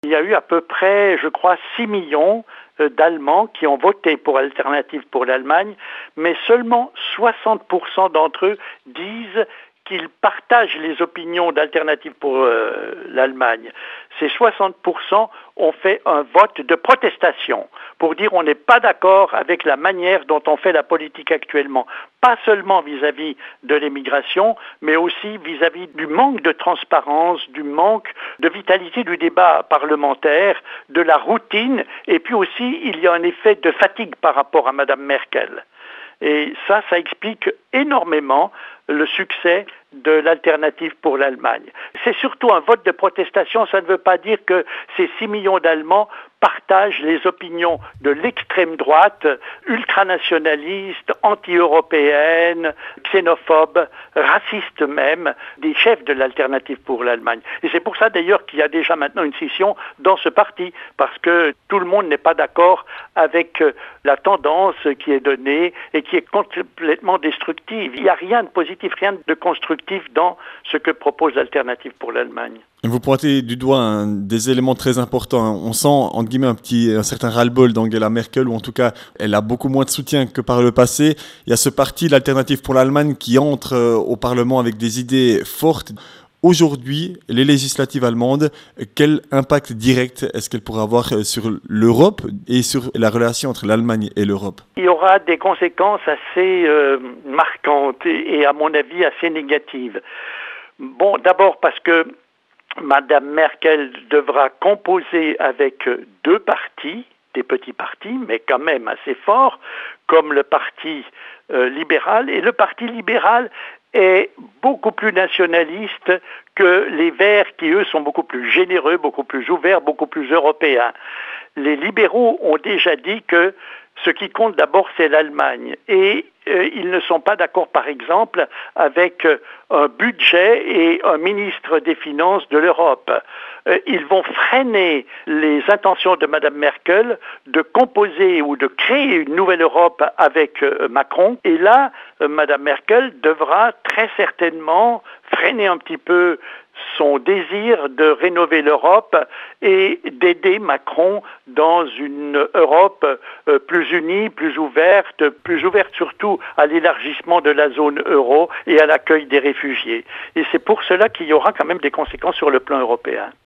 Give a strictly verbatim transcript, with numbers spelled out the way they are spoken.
Il y a eu à peu près, je crois, six millions d'Allemands qui ont voté pour Alternative pour l'Allemagne, mais seulement soixante pour cent d'entre eux disent qu'ils partagent les opinions d'Alternative pour euh, l'Allemagne. Ces soixante pour cent ont fait un vote de protestation pour dire on n'est pas d'accord avec la manière dont on fait la politique actuellement, pas seulement vis-à-vis de l'immigration, mais aussi vis-à-vis du manque de transparence, du manque de vitalité du débat parlementaire, de la routine, et puis aussi il y a un effet de fatigue par rapport à Madame Merkel. Et ça, ça explique énormément le succès de l'Alternative pour l'Allemagne. C'est surtout un vote de protestation, ça ne veut pas dire que ces six millions d'Allemands partagent les opinions de l'extrême droite, ultranationaliste, anti-européenne, xénophobe, raciste même, des chefs de l'Alternative pour l'Allemagne. Et c'est pour ça d'ailleurs qu'il y a déjà maintenant une scission dans ce parti, parce que tout le monde n'est pas d'accord avec la tendance qui est donnée et qui est complètement destructive. Il n'y a rien de positif, rien de constructif dans ce que propose l'Alternative pour l'Allemagne. Vous pointez du doigt un des éléments très importants. On sent, entre guillemets, un petit, un certain ras-le-bol d'Angela Merkel, ou en tout cas, elle a beaucoup moins de soutien que par le passé. Il y a ce parti, l'Alternative pour l'Allemagne, qui entre au Parlement avec des idées fortes. Aujourd'hui, les législatives allemandes, quel impact direct est-ce qu'elles pourraient avoir sur l'Europe et sur la relation entre l'Allemagne et l'Europe? Il y aura des conséquences assez euh, marquantes et, et, à mon avis, assez négatives. Bon, d'abord parce que Madame Merkel devra composer avec deux partis, des petits partis, mais quand même assez forts, comme le Parti euh, libéral. Et le Parti libéral est beaucoup plus nationaliste que les Verts qui, eux, sont beaucoup plus généreux, beaucoup plus ouverts, beaucoup plus européens. Les libéraux ont déjà dit que ce qui compte d'abord, c'est l'Allemagne. Et euh, ils ne sont pas d'accord, par exemple, avec euh, un budget et un ministre des Finances de l'Europe. Euh, ils vont freiner les intentions de Madame Merkel de composer ou de créer une nouvelle Europe avec euh, Macron. Et là, euh, Madame Merkel devra très certainement freiner un petit peu son désir de rénover l'Europe et d'aider Macron dans une Europe euh, plus unie, plus ouverte, plus ouverte surtout à l'élargissement de la zone euro et à l'accueil des réfugiés. Et c'est pour cela qu'il y aura quand même des conséquences sur le plan européen.